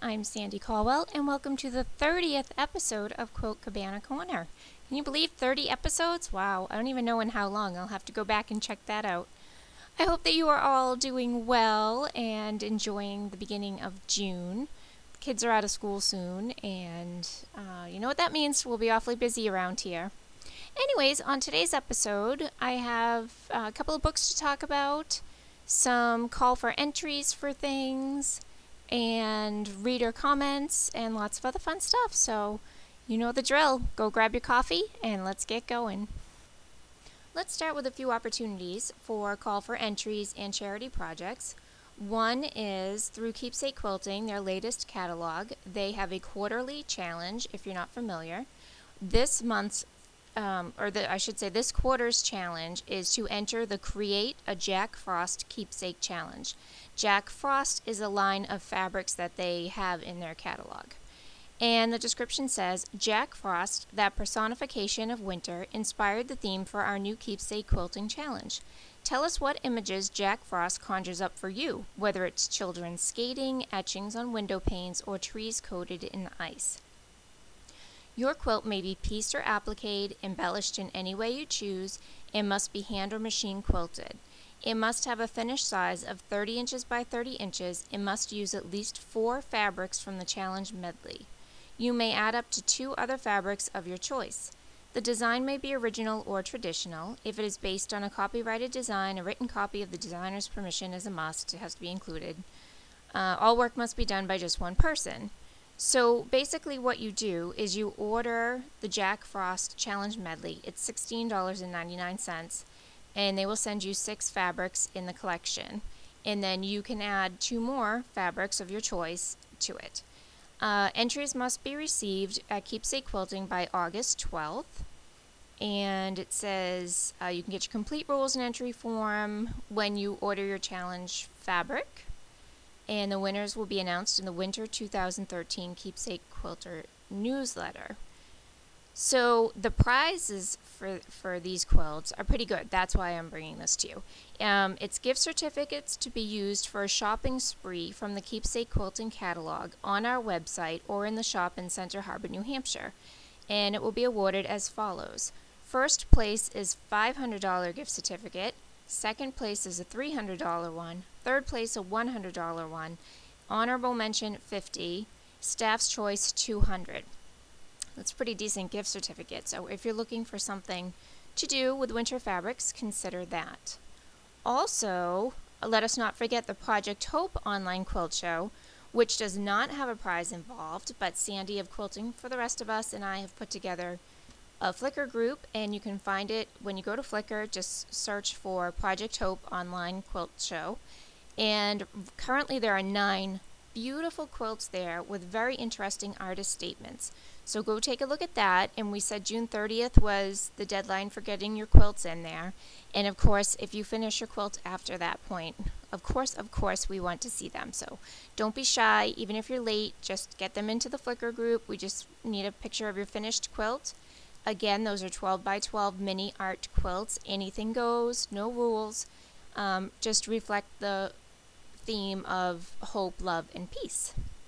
I'm Sandy Caldwell, and welcome to the 30th episode of Quilt Cabana Corner. Can you believe 30 episodes? Wow, I don't even know in how long. I'll have to go back and check that out. I hope that you are all doing well and enjoying the beginning of June. The kids are out of school soon, and you know what that means. We'll be awfully busy around here. Anyways, on today's episode, I have a couple of books to talk about, some call for entries for things, and reader comments, and lots of other fun stuff. So, you know the drill. Go grab your coffee, and let's get going. Let's start with a few opportunities for call for entries and charity projects. One is through Keepsake Quilting, their latest catalog. They have a quarterly challenge, if you're not familiar. This month's this quarter's challenge is to enter the Create a Jack Frost Keepsake Challenge. Jack Frost is a line of fabrics that they have in their catalog. And the description says, Jack Frost, that personification of winter, inspired the theme for our new Keepsake Quilting Challenge. Tell us what images Jack Frost conjures up for you, whether it's children skating, etchings on window panes, or trees coated in ice. Your quilt may be pieced or appliqued, embellished in any way you choose, and must be hand or machine quilted. It must have a finished size of 30 inches by 30 inches and must use at least 4 fabrics from the challenge medley. You may add up to 2 other fabrics of your choice. The design may be original or traditional. If it is based on a copyrighted design, a written copy of the designer's permission is a must. It has to be included. All work must be done by just one person. So basically what you do is you order the Jack Frost Challenge Medley. It's $16.99, and they will send you 6 fabrics in the collection. And then you can add 2 more fabrics of your choice to it. Entries must be received at Keepsake Quilting by August 12th. And it says you can get your complete rules and entry form when you order your challenge fabric. And the winners will be announced in the Winter 2013 Keepsake Quilter newsletter. So the prizes for these quilts are pretty good. That's why I'm bringing this to you. It's gift certificates to be used for a shopping spree from the Keepsake Quilting catalog on our website or in the shop in Center Harbor, New Hampshire. And it will be awarded as follows. First place is $500 gift certificate. Second place is a $300 one. Third place a $100 one. Honorable mention $50. Staff's choice $200. That's a pretty decent gift certificate. So if you're looking for something to do with winter fabrics, consider that. Also, let us not forget the Project Hope online quilt show, which does not have a prize involved, but Sandy of Quilting for the Rest of Us and I have put together a Flickr group, and you can find it when you go to Flickr. Just search for Project Hope Online Quilt Show. And currently there are 9 beautiful quilts there with very interesting artist statements. So go take a look at that. And we said June 30th was the deadline for getting your quilts in there. And of course, if you finish your quilt after that point, of course, we want to see them. So don't be shy. Even if you're late, just get them into the Flickr group. We just need a picture of your finished quilt. Again, those are 12 by 12 mini art quilts. Anything goes, no rules. Just reflect the theme of hope, love, and peace.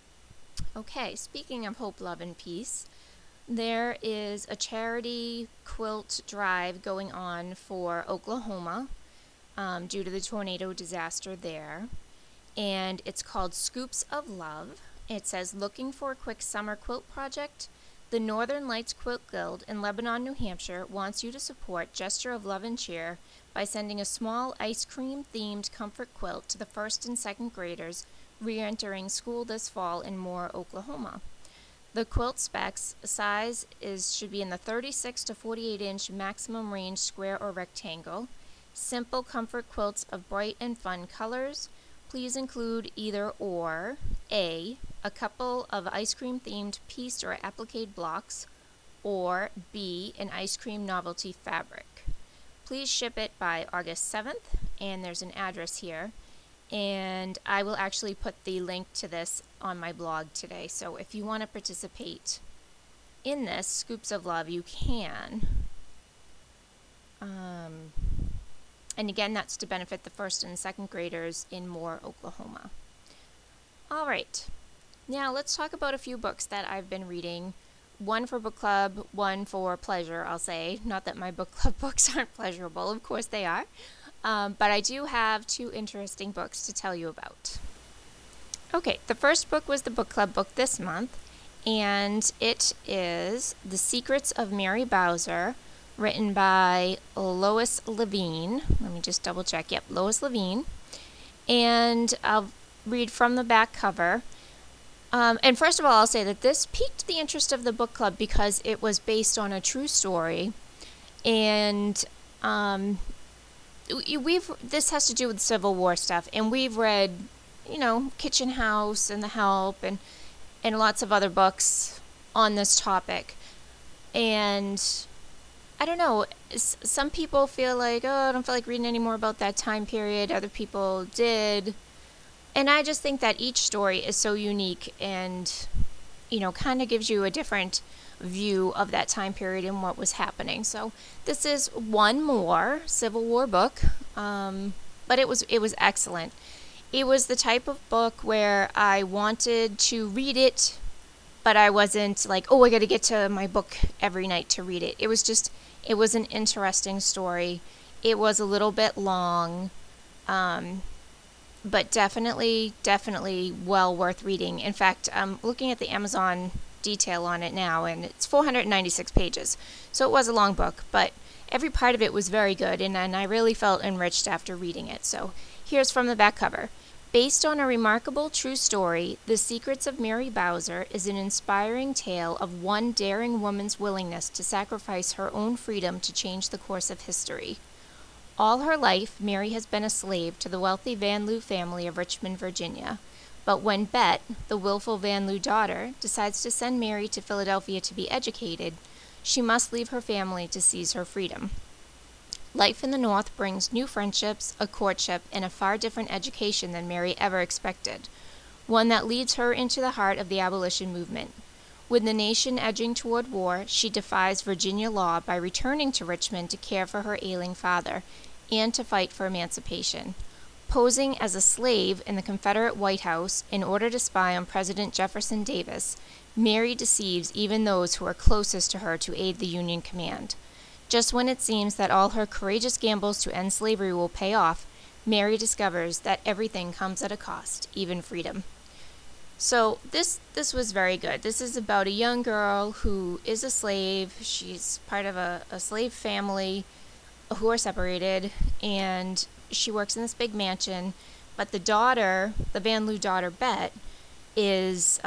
Okay, speaking of hope, love, and peace, there is a charity quilt drive going on for Oklahoma due to the tornado disaster there. And it's called Scoops of Love. It says, looking for a quick summer quilt project? The Northern Lights Quilt Guild in Lebanon, New Hampshire wants you to support Gesture of Love and Cheer by sending a small ice cream-themed comfort quilt to the 1st and 2nd graders re-entering school this fall in Moore, Oklahoma. The quilt specs size should be in the 36 to 48 inch maximum range square or rectangle. Simple comfort quilts of bright and fun colors. Please include either or A, a couple of ice cream themed pieced or appliqued blocks, or B, an ice cream novelty fabric. Please ship it by August 7th, and there's an address here. And I will actually put the link to this on my blog today. So if you want to participate in this, Scoops of Love, you can. And again, that's to benefit the 1st and 2nd graders in Moore, Oklahoma. All right. Now, let's talk about a few books that I've been reading. One for book club, one for pleasure, I'll say. Not that my book club books aren't pleasurable, of course they are. But I do have two interesting books to tell you about. Okay, the first book was the book club book this month, and it is The Secrets of Mary Bowser, written by Lois Levine. Let me just double check. Yep, Lois Levine. And I'll read from the back cover. And first of all, I'll say that this piqued the interest of the book club because it was based on a true story. And this has to do with Civil War stuff. And we've read, Kitchen House and The Help and lots of other books on this topic. And I don't know, some people feel like, I don't feel like reading any more about that time period. Other people did. And I just think that each story is so unique and, kind of gives you a different view of that time period and what was happening. So this is one more Civil War book, but it was excellent. It was the type of book where I wanted to read it, but I wasn't like, I got to get to my book every night to read it. It was an interesting story. It was a little bit long, but definitely well worth reading. In fact, I'm looking at the Amazon detail on it now, and it's 496 pages. So it was a long book, but every part of it was very good, and I really felt enriched after reading it. So here's from the back cover. Based on a remarkable true story, The Secrets of Mary Bowser is an inspiring tale of one daring woman's willingness to sacrifice her own freedom to change the course of history. All her life, Mary has been a slave to the wealthy Van Loo family of Richmond, Virginia. But when Bet, the willful Van Loo daughter, decides to send Mary to Philadelphia to be educated, she must leave her family to seize her freedom. Life in the North brings new friendships, a courtship, and a far different education than Mary ever expected, one that leads her into the heart of the abolition movement. With the nation edging toward war, she defies Virginia law by returning to Richmond to care for her ailing father and to fight for emancipation. Posing as a slave in the Confederate White House in order to spy on President Jefferson Davis, Mary deceives even those who are closest to her to aid the Union command. Just when it seems that all her courageous gambles to end slavery will pay off, Mary discovers that everything comes at a cost, even freedom. So this was very good. This is about a young girl who is a slave. She's part of a slave family who are separated, and she works in this big mansion. But the daughter, the Van Loo daughter, Bet, is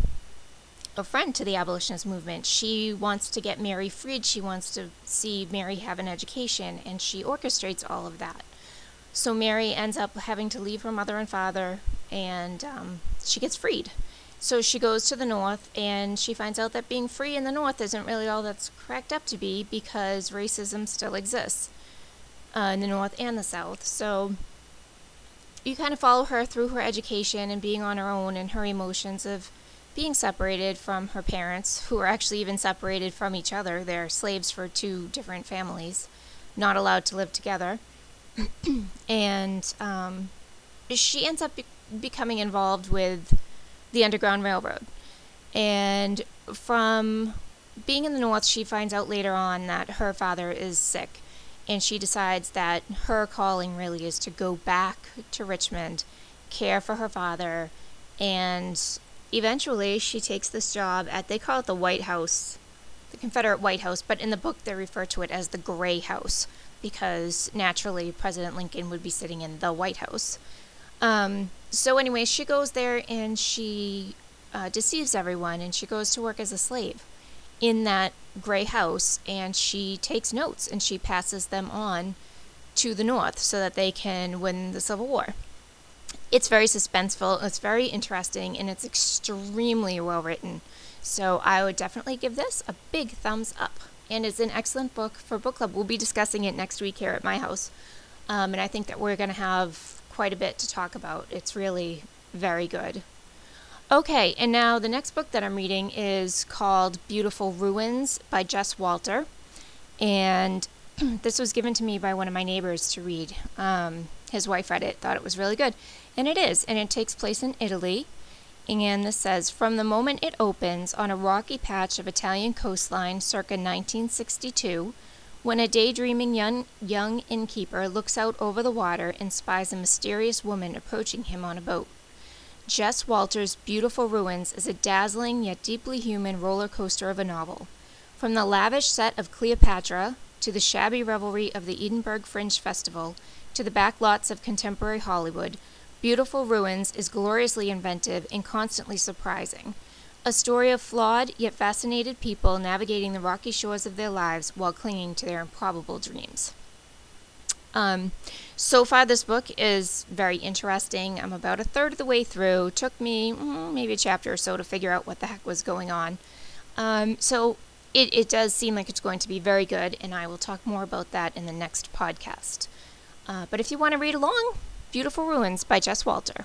a friend to the abolitionist movement. She wants to get Mary freed. She wants to see Mary have an education, and she orchestrates all of that. So Mary ends up having to leave her mother and father, and she gets freed. So she goes to the North, and she finds out that being free in the North isn't really all that's cracked up to be, because racism still exists in the North and the South. So you kind of follow her through her education and being on her own and her emotions of being separated from her parents, who are actually even separated from each other. They're slaves for two different families, not allowed to live together. And she ends up becoming involved with the Underground Railroad. And from being in the North, she finds out later on that her father is sick. And she decides that her calling really is to go back to Richmond, care for her father, and eventually she takes this job at, they call it the White House, the Confederate White House, but in the book they refer to it as the Gray House, because naturally President Lincoln would be sitting in the White House. So anyway, she goes there and she deceives everyone, and she goes to work as a slave in that Gray House, and she takes notes and she passes them on to the North so that they can win the Civil War. It's very suspenseful, it's very interesting, and it's extremely well written. So I would definitely give this a big thumbs up. And it's an excellent book for book club. We'll be discussing it next week here at my house. And I think that we're going to have quite a bit to talk about. It's really very good. Okay, and now the next book that I'm reading is called Beautiful Ruins by Jess Walter. And this was given to me by one of my neighbors to read. His wife read it, thought it was really good. And it is, and it takes place in Italy. And this says, from the moment it opens on a rocky patch of Italian coastline circa 1962, when a daydreaming young innkeeper looks out over the water and spies a mysterious woman approaching him on a boat. Jess Walter's Beautiful Ruins is a dazzling yet deeply human roller coaster of a novel. From the lavish set of Cleopatra, to the shabby revelry of the Edinburgh Fringe Festival, to the backlots of contemporary Hollywood, Beautiful Ruins is gloriously inventive and constantly surprising. A story of flawed yet fascinated people navigating the rocky shores of their lives while clinging to their improbable dreams. So far this book is very interesting. I'm about a third of the way through. Took me maybe a chapter or so to figure out what the heck was going on. So it does seem like it's going to be very good, and I will talk more about that in the next podcast. But if you want to read along, Beautiful Ruins by Jess Walter.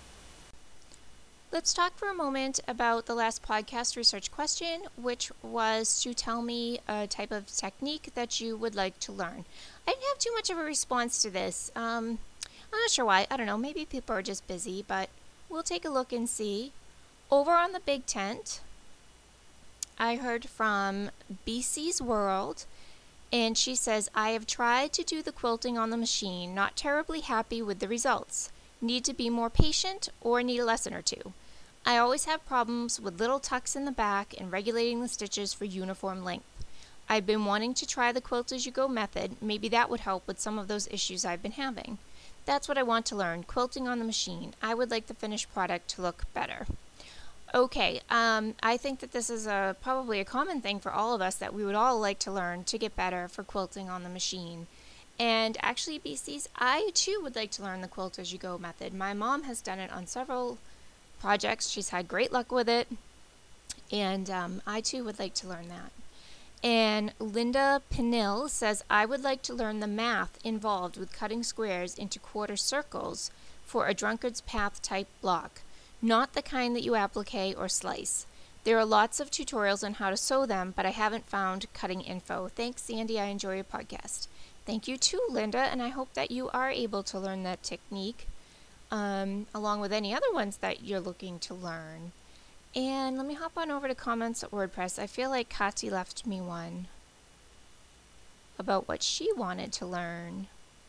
Let's talk for a moment about the last podcast research question, which was to tell me a type of technique that you would like to learn. I didn't have too much of a response to this. I'm not sure why. I don't know. Maybe people are just busy, but we'll take a look and see. Over on the Big Tent, I heard from BC's World, and she says, I have tried to do the quilting on the machine, not terribly happy with the results. Need to be more patient or need a lesson or two. I always have problems with little tucks in the back and regulating the stitches for uniform length. I've been wanting to try the Quilt As You Go method. Maybe that would help with some of those issues I've been having. That's what I want to learn, quilting on the machine. I would like the finished product to look better. Okay, I think that this is probably a common thing for all of us that we would all like to learn to get better for quilting on the machine. And actually, BC's, I too would like to learn the Quilt As You Go method. My mom has done it on several projects. She's had great luck with it, and I too would like to learn that. And Linda Penill says, I would like to learn the math involved with cutting squares into quarter circles for a drunkard's path type block, not the kind that you applique or slice. There are lots of tutorials on how to sew them, but I haven't found cutting info. Thanks, Sandy. I enjoy your podcast. Thank you too, Linda, and I hope that you are able to learn that technique along with any other ones that you're looking to learn. And let me hop on over to comments at WordPress. I feel like Kati left me one about what she wanted to learn.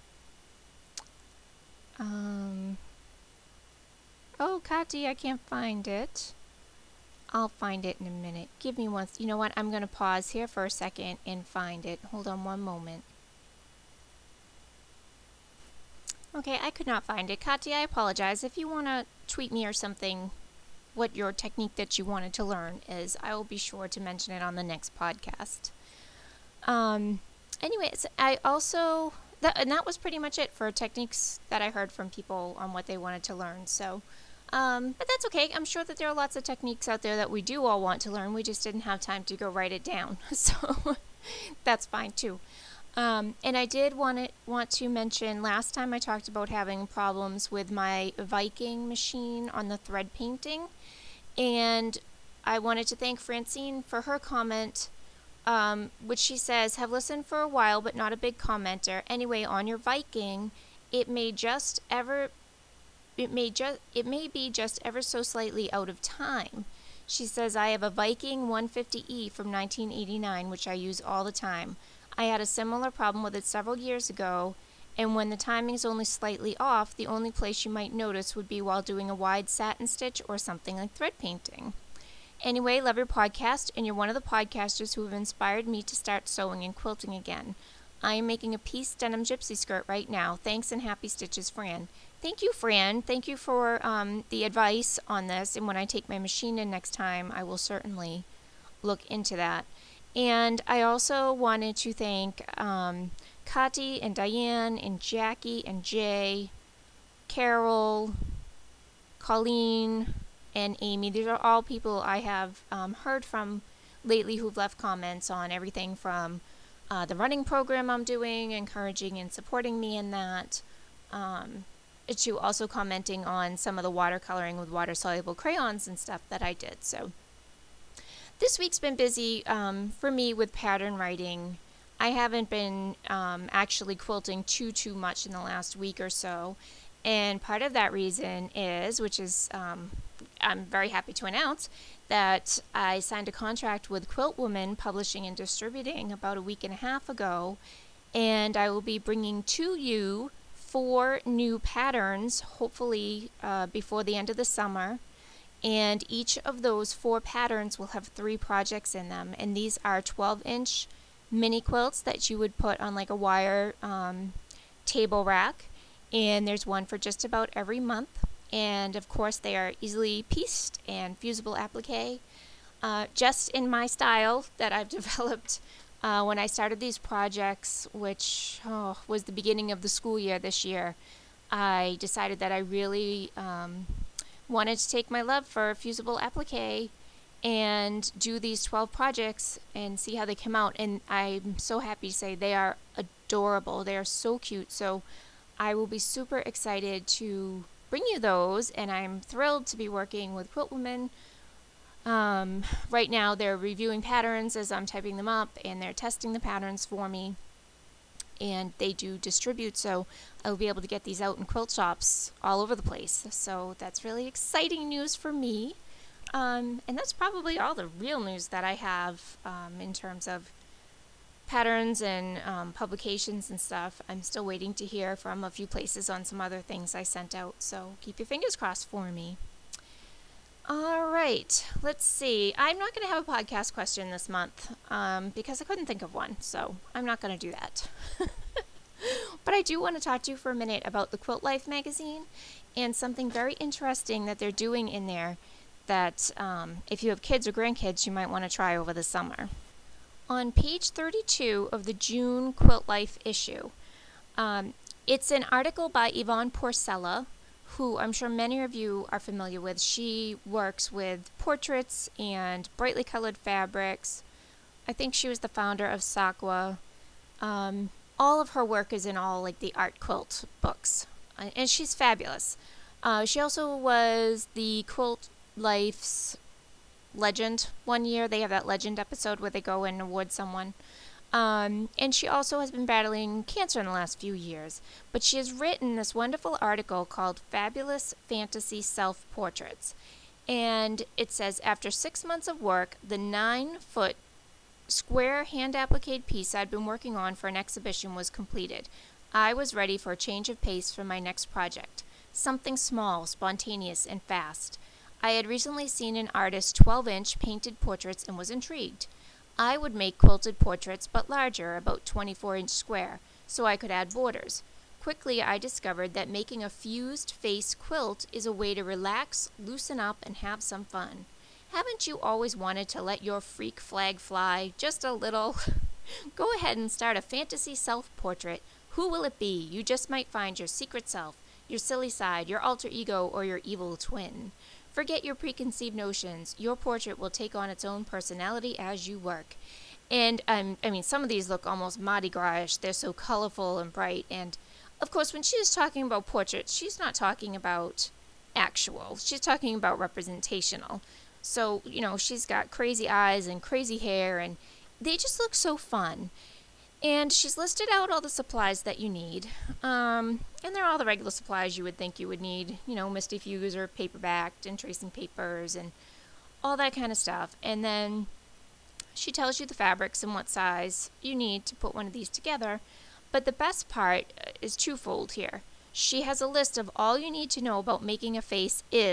Oh, Kati, I can't find it. I'll find it in a minute. Give me one. You know what? I'm going to pause here for a second and find it. Hold on one moment. Okay, I could not find it. Kati, I apologize. If you want to tweet me or something what your technique that you wanted to learn is, I will be sure to mention it on the next podcast. Anyways, I also, and that was pretty much it for techniques that I heard from people on what they wanted to learn. So, but that's okay. I'm sure that there are lots of techniques out there that we do all want to learn. We just didn't have time to go write it down. So that's fine too. And I did want to mention, last time I talked about having problems with my Viking machine on the thread painting, and I wanted to thank Francine for her comment, which she says, have listened for a while but not a big commenter. Anyway, on your Viking, it may be just ever so slightly out of time. She says, I have a Viking 150E from 1989, which I use all the time. I had a similar problem with it several years ago, and when the timing is only slightly off, the only place you might notice would be while doing a wide satin stitch or something like thread painting. Anyway, love your podcast, and you're one of the podcasters who have inspired me to start sewing and quilting again. I am making a piece denim gypsy skirt right now. Thanks and happy stitches, Fran. Thank you, Fran. Thank you for the advice on this, and when I take my machine in next time, I will certainly look into that. And I also wanted to thank Kati and Diane and Jackie and Jay, Carol, Colleen, and Amy. These are all people I have heard from lately who've left comments on everything from the running program I'm doing, encouraging and supporting me in that, to also commenting on some of the watercoloring with water-soluble crayons and stuff that I did. So this week's been busy for me with pattern writing. I haven't been actually quilting too much in the last week or so, and part of that reason is, which is I'm very happy to announce that I signed a contract with Quilt Woman Publishing and Distributing about a week and a half ago, and I will be bringing to you 4 new patterns, hopefully before the end of the summer. And each of those 4 patterns will have 3 projects in them, and these are 12-inch mini quilts that you would put on like a wire table rack, and there's one for just about every month. And of course they are easily pieced and fusible applique, just in my style that I've developed when I started these projects, which was the beginning of the school year this year. I decided that I really wanted to take my love for fusible applique and do these 12 projects and see how they come out. And I'm so happy to say they are adorable. They are so cute. So I will be super excited to bring you those, and I'm thrilled to be working with Quilt Woman. Right now they're reviewing patterns as I'm typing them up, and they're testing the patterns for me. And they do distribute, so I'll be able to get these out in quilt shops all over the place. So that's really exciting news for me. And that's probably all the real news that I have in terms of patterns and publications and stuff. I'm still waiting to hear from a few places on some other things I sent out, so keep your fingers crossed for me. All right, let's see. I'm not going to have a podcast question this month because I couldn't think of one, so I'm not going to do that. But I do want to talk to you for a minute about the Quilt Life magazine and something very interesting that they're doing in there that if you have kids or grandkids, you might want to try over the summer. On page 32 of the June Quilt Life issue, it's an article by Yvonne Porcella, who I'm sure many of you are familiar with. She works with portraits and brightly colored fabrics. I think she was the founder of Sakwa. All of her work is in all like the art quilt books, and she's fabulous. She also was the Quilt Life's Legend one year. They have that Legend episode where they go and award someone. And she also has been battling cancer in the last few years. But she has written this wonderful article called Fabulous Fantasy Self-Portraits. And it says, after 6 months of work, the 9-foot square hand-appliqued piece I'd been working on for an exhibition was completed. I was ready for a change of pace for my next project. Something small, spontaneous, and fast. I had recently seen an artist's 12-inch painted portraits and was intrigued. I would make quilted portraits, but larger, about 24-inch square, so I could add borders. Quickly, I discovered that making a fused face quilt is a way to relax, loosen up, and have some fun. Haven't you always wanted to let your freak flag fly just a little? Go ahead and start a fantasy self-portrait. Who will it be? You just might find your secret self, your silly side, your alter ego, or your evil twin. Forget your preconceived notions. Your portrait will take on its own personality as you work. And I mean, some of these look almost Mardi Gras-ish. They're so colorful and bright. And of course, when she is talking about portraits, she's not talking about actual. She's talking about representational. So, you know, she's got crazy eyes and crazy hair, and they just look so fun. And she's listed out all the supplies that you need. And they're all the regular supplies you would think you would need. You know, Misty Fuser, paper backed, and tracing papers, and all that kind of stuff. And then she tells you the fabrics and what size you need to put one of these together. But the best part is twofold here. She has a list of all you need to know about making a face is ...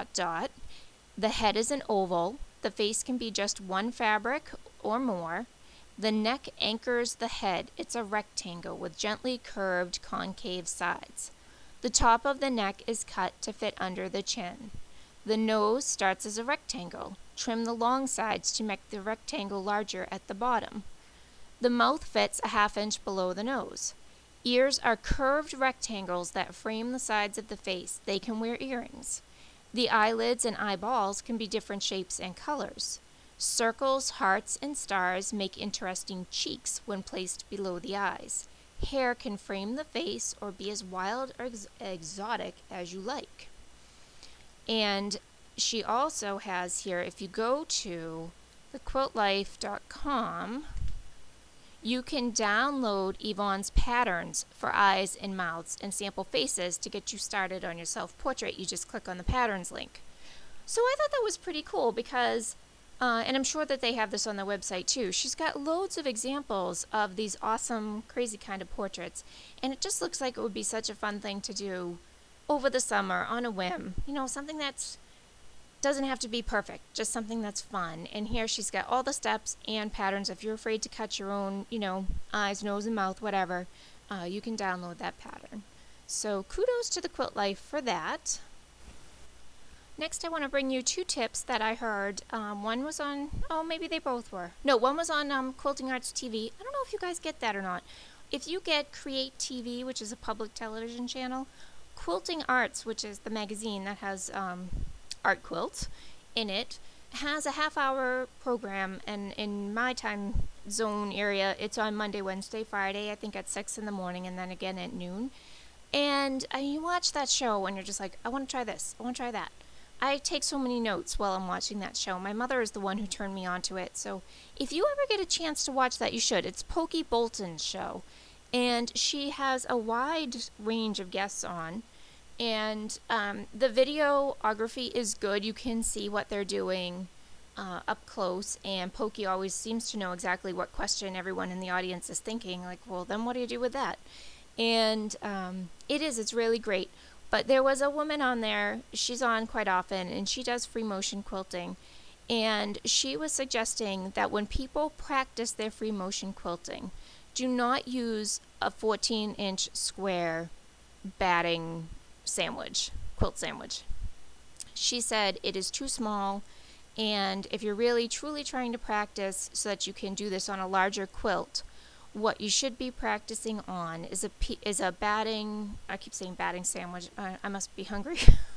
The head is an oval. The face can be just one fabric or more. The neck anchors the head. It's a rectangle with gently curved concave sides. The top of the neck is cut to fit under the chin. The nose starts as a rectangle. Trim the long sides to make the rectangle larger at the bottom. The mouth fits a half-inch below the nose. Ears are curved rectangles that frame the sides of the face. They can wear earrings. The eyelids and eyeballs can be different shapes and colors. Circles, hearts, and stars make interesting cheeks when placed below the eyes. Hair can frame the face or be as wild or exotic as you like. And she also has here, if you go to thequiltlife.com, you can download Yvonne's patterns for eyes and mouths and sample faces to get you started on your self-portrait. You just click on the patterns link. So I thought that was pretty cool because, and I'm sure that they have this on their website too, she's got loads of examples of these awesome, crazy kind of portraits. And it just looks like it would be such a fun thing to do over the summer on a whim. You know, something that's doesn't have to be perfect, just something that's fun. And here she's got all the steps and patterns. If you're afraid to cut your own, eyes, nose, and mouth, whatever, you can download that pattern. So kudos to the Quilt Life for that. Next, I want to bring you 2 tips that I heard. One was on, maybe they both were. No, one was on Quilting Arts TV. I don't know if you guys get that or not. If you get Create TV, which is a public television channel, Quilting Arts, which is the magazine that has art quilts in it, has a half-hour program, and in my time zone area, it's on Monday, Wednesday, Friday, I think at 6 in the morning, and then again at noon. And you watch that show, and you're just like, I want to try this, I want to try that. I take so many notes while I'm watching that show. My mother is the one who turned me on to it, so if you ever get a chance to watch that, you should. It's Pokey Bolton's show, and she has a wide range of guests on. And the videography is good. You can see what they're doing up close, and Pokey always seems to know exactly what question everyone in the audience is thinking. Like, well, then what do you do with that? And it's really great. But there was a woman on there, she's on quite often, and she does free motion quilting. And she was suggesting that when people practice their free motion quilting, do not use a 14-inch square batting quilt sandwich. She said it is too small, and if you're really truly trying to practice so that you can do this on a larger quilt, what you should be practicing on is a batting, I keep saying batting sandwich, I must be hungry.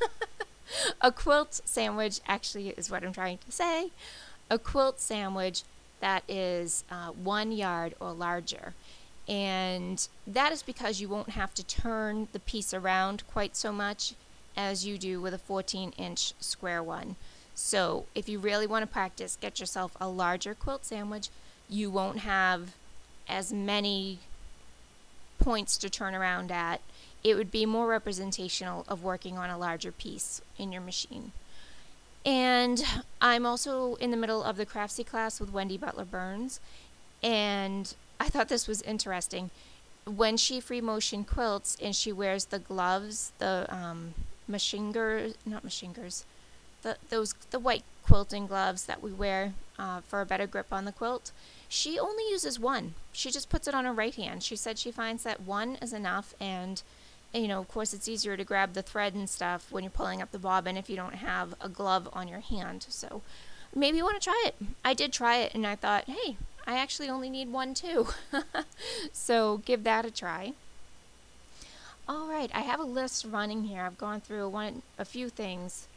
A quilt sandwich actually is what I'm trying to say. A quilt sandwich that is 1 yard or larger. And that is because you won't have to turn the piece around quite so much as you do with a 14-inch square one. So if you really want to practice, get yourself a larger quilt sandwich. You won't have as many points to turn around at. It would be more representational of working on a larger piece in your machine. And I'm also in the middle of the Craftsy class with Wendy Butler Burns, and I thought this was interesting. When she free motion quilts and she wears the gloves, the the white quilting gloves that we wear for a better grip on the quilt, she only uses one. She just puts it on her right hand. She said she finds that one is enough, and of course it's easier to grab the thread and stuff when you're pulling up the bobbin if you don't have a glove on your hand. So maybe you want to try it. I did try it, and I thought, hey, I actually only need one too. So give that a try. All right, I have a list running here. I've gone through a few things.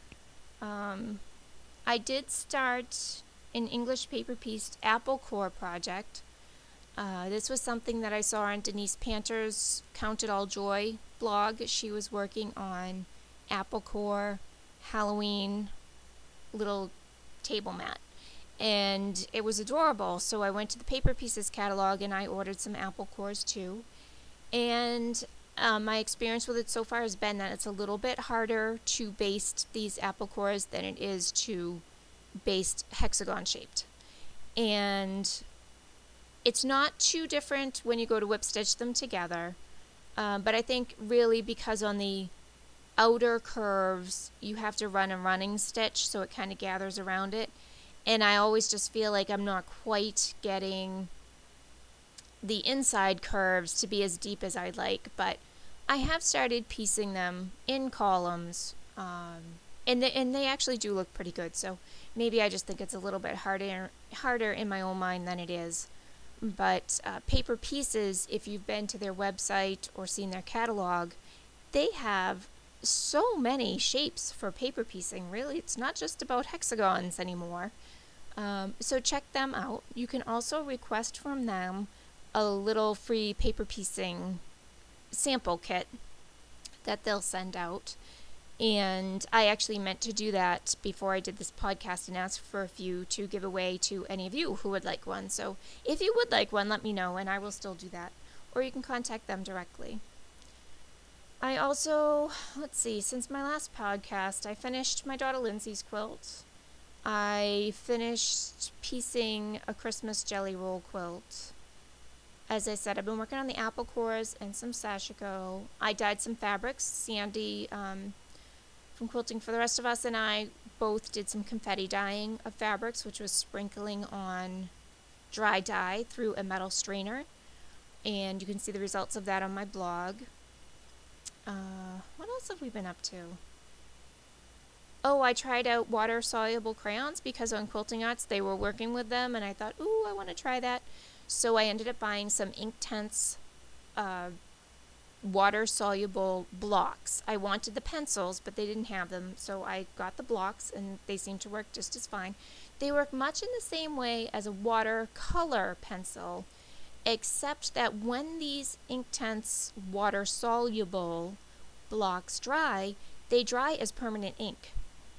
I did start an English paper pieced apple core project. This was something that I saw on Denise Panter's Count It All Joy blog. She was working on apple core Halloween little table mat. And it was adorable, so I went to the Paper Pieces catalog and I ordered some apple cores too. And my experience with it so far has been that it's a little bit harder to baste these apple cores than it is to baste hexagon shaped. And it's not too different when you go to whip stitch them together, but I think really because on the outer curves you have to run a running stitch so it kind of gathers around it. And I always just feel like I'm not quite getting the inside curves to be as deep as I'd like, but I have started piecing them in columns, and they actually do look pretty good, so maybe I just think it's a little bit harder in my own mind than it is. But Paper Pieces, if you've been to their website or seen their catalog, they have so many shapes for paper piecing. Really, it's not just about hexagons anymore. So check them out. You can also request from them a little free paper piecing sample kit that they'll send out. And I actually meant to do that before I did this podcast and ask for a few to give away to any of you who would like one. So if you would like one, let me know and I will still do that. Or you can contact them directly. I also, let's see, since my last podcast, I finished my daughter Lindsay's quilt. I finished piecing a Christmas jelly roll quilt. As I said, I've been working on the apple cores and some sashiko. I dyed some fabrics. Sandy from Quilting for the Rest of Us and I both did some confetti dyeing of fabrics, which was sprinkling on dry dye through a metal strainer. And you can see the results of that on my blog. What else have we been up to? Oh, I tried out water-soluble crayons because on Quilting Arts they were working with them, and I thought, ooh, I want to try that. So I ended up buying some Inktense water-soluble blocks. I wanted the pencils, but they didn't have them, so I got the blocks, and they seem to work just as fine. They work much in the same way as a watercolor pencil, except that when these Inktense water-soluble blocks dry, they dry as permanent ink.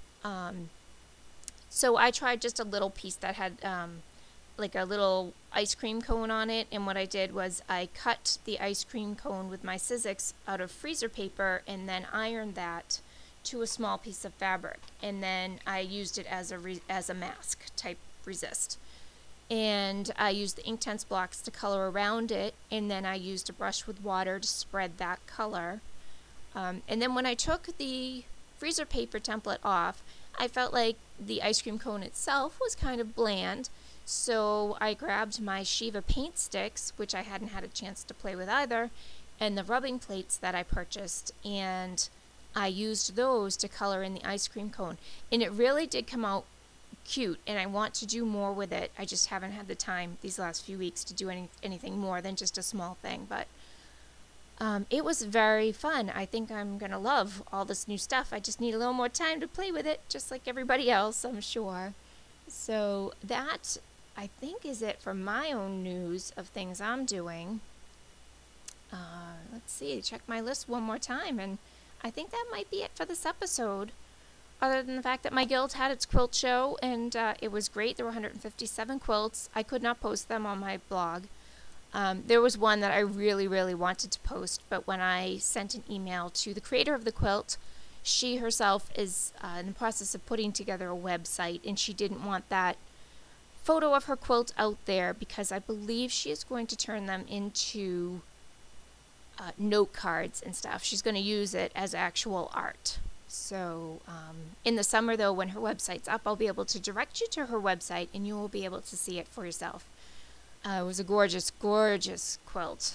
So I tried just a little piece that had like a little ice cream cone on it, and what I did was I cut the ice cream cone with my Sizzix out of freezer paper and then ironed that to a small piece of fabric, and then I used it as a mask type resist. And I used the Inktense blocks to color around it, and then I used a brush with water to spread that color. And then when I took the freezer paper template off, I felt like the ice cream cone itself was kind of bland, so I grabbed my Shiva paint sticks, which I hadn't had a chance to play with either, and the rubbing plates that I purchased, and I used those to color in the ice cream cone. And it really did come out cute, and I want to do more with it. I just haven't had the time these last few weeks to do anything more than just a small thing, but it was very fun. I think I'm going to love all this new stuff. I just need a little more time to play with it, just like everybody else, I'm sure. So that, I think, is it for my own news of things I'm doing. Let's see, check my list one more time, and I think that might be it for this episode. Other than the fact that my guild had its quilt show, and it was great. There were 157 quilts. I could not post them on my blog. There was one that I really, really wanted to post, but when I sent an email to the creator of the quilt, she herself is in the process of putting together a website, and she didn't want that photo of her quilt out there because I believe she is going to turn them into note cards and stuff. She's going to use it as actual art. So in the summer, though, when her website's up, I'll be able to direct you to her website, and you will be able to see it for yourself. It was a gorgeous, gorgeous quilt,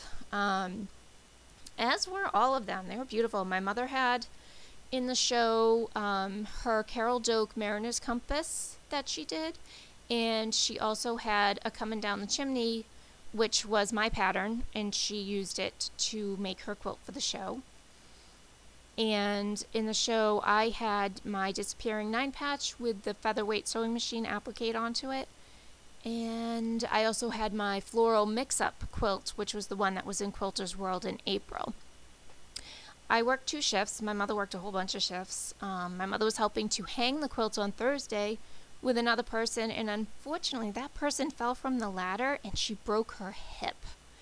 as were all of them. They were beautiful. My mother had in the show her Carol Doak Mariner's Compass that she did, and she also had a Coming Down the Chimney, which was my pattern, and she used it to make her quilt for the show. And in the show, I had my Disappearing 9 patch with the Featherweight sewing machine applique onto it. And I also had my Floral Mix-Up quilt, which was the one that was in Quilter's World in April. I worked 2 shifts. My mother worked a whole bunch of shifts. My mother was helping to hang the quilt on Thursday with another person, and unfortunately that person fell from the ladder and she broke her hip.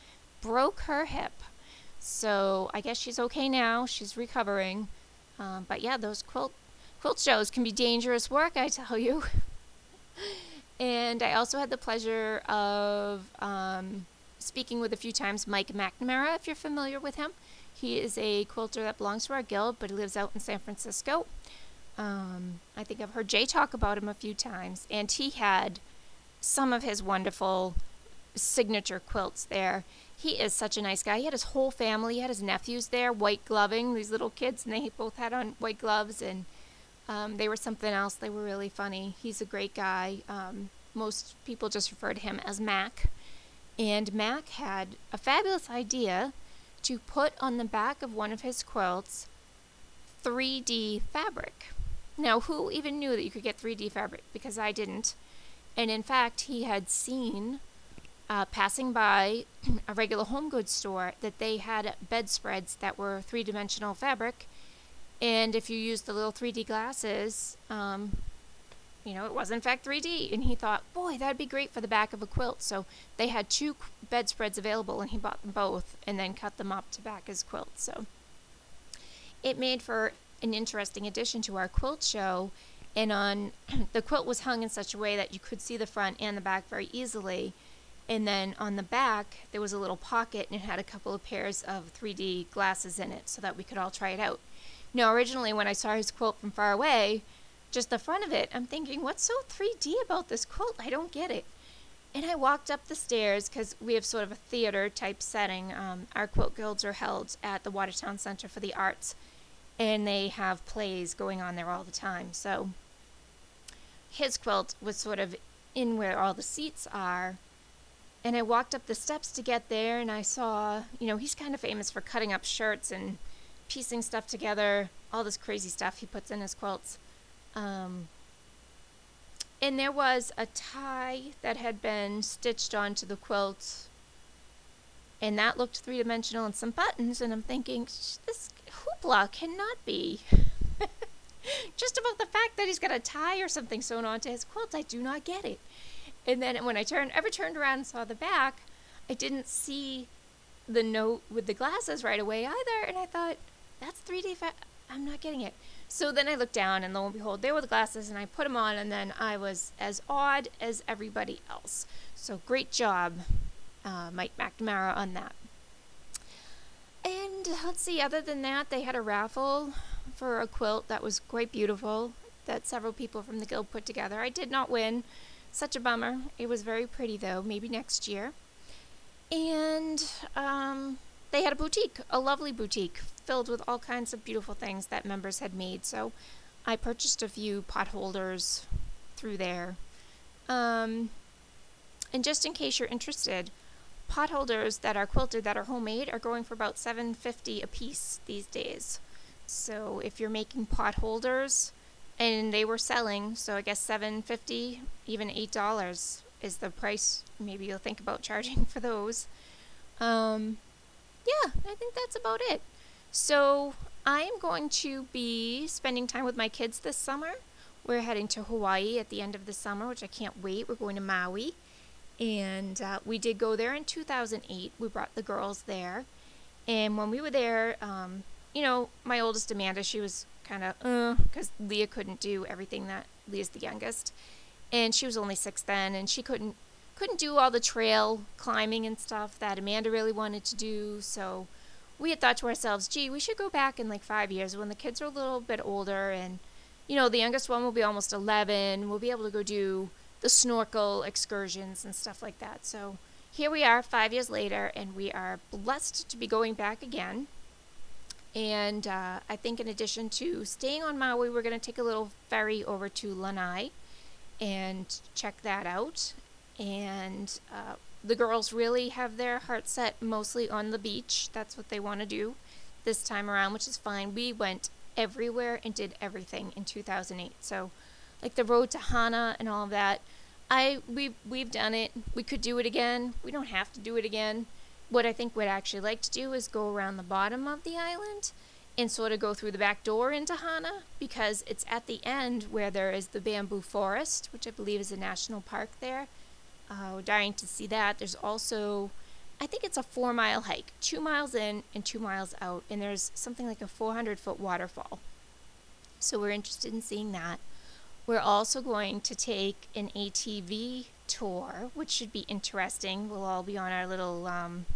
So I guess she's okay now. She's recovering. But yeah, those quilt shows can be dangerous work, I tell you. And I also had the pleasure of speaking with a few times Mike McNamara, if you're familiar with him. He is a quilter that belongs to our guild, but he lives out in San Francisco. I think I've heard Jay talk about him a few times, and he had some of his wonderful signature quilts there. He is such a nice guy. He had his whole family. He had his nephews there, white gloving, these little kids, and they both had on white gloves, and they were something else. They were really funny. He's a great guy. Most people just refer to him as Mac. And Mac had a fabulous idea to put on the back of one of his quilts 3D fabric. Now, who even knew that you could get 3D fabric? Because I didn't. And in fact, he had seen, passing by a regular home goods store, that they had bedspreads that were 3-dimensional fabric. And if you used the little 3D glasses, it was in fact 3D. And he thought, boy, that'd be great for the back of a quilt. So they had 2 bedspreads available, and he bought them both and then cut them up to back his quilt. So it made for an interesting addition to our quilt show. And the quilt was hung in such a way that you could see the front and the back very easily. And then on the back, there was a little pocket, and it had a couple of pairs of 3D glasses in it so that we could all try it out. Now, originally, when I saw his quilt from far away, just the front of it, I'm thinking, what's so 3D about this quilt? I don't get it. And I walked up the stairs, because we have sort of a theater-type setting. Our quilt guilds are held at the Watertown Center for the Arts, and they have plays going on there all the time. So his quilt was sort of in where all the seats are. And I walked up the steps to get there, and I saw, he's kind of famous for cutting up shirts and piecing stuff together, all this crazy stuff he puts in his quilts. And there was a tie that had been stitched onto the quilt, and that looked three-dimensional, and some buttons, and I'm thinking, this hoopla cannot be just about the fact that he's got a tie or something sewn onto his quilt. I do not get it. And then when I turned around and saw the back, I didn't see the note with the glasses right away either, and I thought, that's 3D, I'm not getting it. So then I looked down, and lo and behold, there were the glasses, and I put them on, and then I was as awed as everybody else. So great job, Mike McNamara, on that. And let's see, other than that, they had a raffle for a quilt that was quite beautiful that several people from the guild put together. I did not win. Such a bummer. It was very pretty, though. Maybe next year. And they had a boutique, a lovely boutique, filled with all kinds of beautiful things that members had made. So I purchased a few pot holders through there. And just in case you're interested, pot holders that are quilted, that are homemade, are going for about $7.50 a piece these days. So if you're making pot holders, and they were selling, so I guess $7.50, even $8 is the price. Maybe you'll think about charging for those. Yeah, I think that's about it. So I am going to be spending time with my kids this summer. We're heading to Hawaii at the end of the summer, which I can't wait. We're going to Maui. And we did go there in 2008. We brought the girls there. And when we were there, my oldest Amanda, she was kind of, because Leah couldn't do everything that, Leah's the youngest. And she was only 6 then, and she couldn't do all the trail climbing and stuff that Amanda really wanted to do. So we had thought to ourselves, gee, we should go back in like 5 years when the kids are a little bit older, and the youngest one will be almost 11. We'll be able to go do the snorkel excursions and stuff like that. So here we are 5 years later, and we are blessed to be going back again. And I think in addition to staying on Maui, we're going to take a little ferry over to Lanai and check that out. And the girls really have their heart set mostly on the beach. That's what they want to do this time around, which is fine. We went everywhere and did everything in 2008. So like the road to Hana and all of that, we've done it. We could do it again. We don't have to do it again. What I think we'd actually like to do is go around the bottom of the island and sort of go through the back door into Hana, because it's at the end where there is the bamboo forest, which I believe is a national park there. We're dying to see that. There's also, I think it's a 4-mile hike, 2 miles in and 2 miles out, and there's something like a 400-foot waterfall. So we're interested in seeing that. We're also going to take an ATV tour, which should be interesting. We'll all be on our little,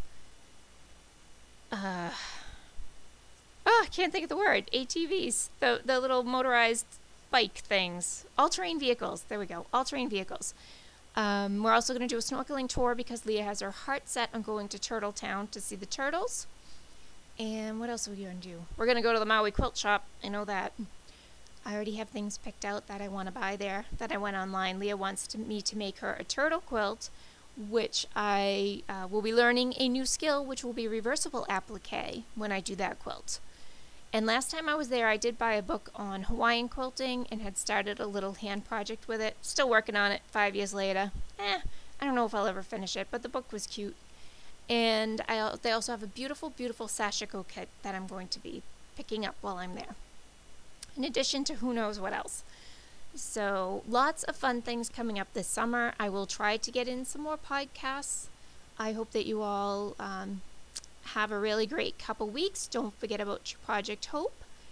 I can't think of the word, ATVs, the little motorized bike things, all-terrain vehicles, there we go, all-terrain vehicles. We're also going to do a snorkeling tour because Leah has her heart set on going to Turtle Town to see the turtles. And what else are we going to do? We're going to go to the Maui Quilt Shop, I know that. I already have things picked out that I want to buy there, that I went online. Leah wants me to make her a turtle quilt, which I will be learning a new skill, which will be reversible applique when I do that quilt. And last time I was there, I did buy a book on Hawaiian quilting and had started a little hand project with it. Still working on it 5 years later. I don't know if I'll ever finish it, but the book was cute. And they also have a beautiful, beautiful sashiko kit that I'm going to be picking up while I'm there, in addition to who knows what else. So lots of fun things coming up this summer. I will try to get in some more podcasts. I hope that you all have a really great couple weeks. Don't forget about your Project Hope.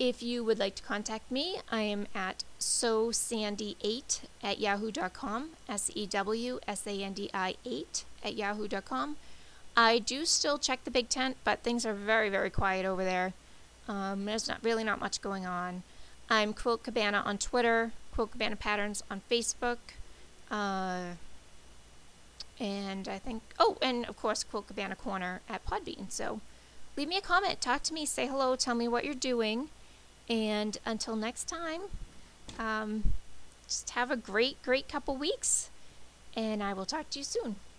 If you would like to contact me, I am at sewsandy8@yahoo.com, SEWSANDI8@yahoo.com. I do still check the Big Tent, but things are very, very quiet over there. There's not much going on. I'm Quilt Cabana on Twitter, Quilt Cabana Patterns on Facebook, and I think, and of course Quilt Cabana Corner at Podbean. So leave me a comment, talk to me, say hello, tell me what you're doing, and until next time, just have a great couple weeks, and I will talk to you soon.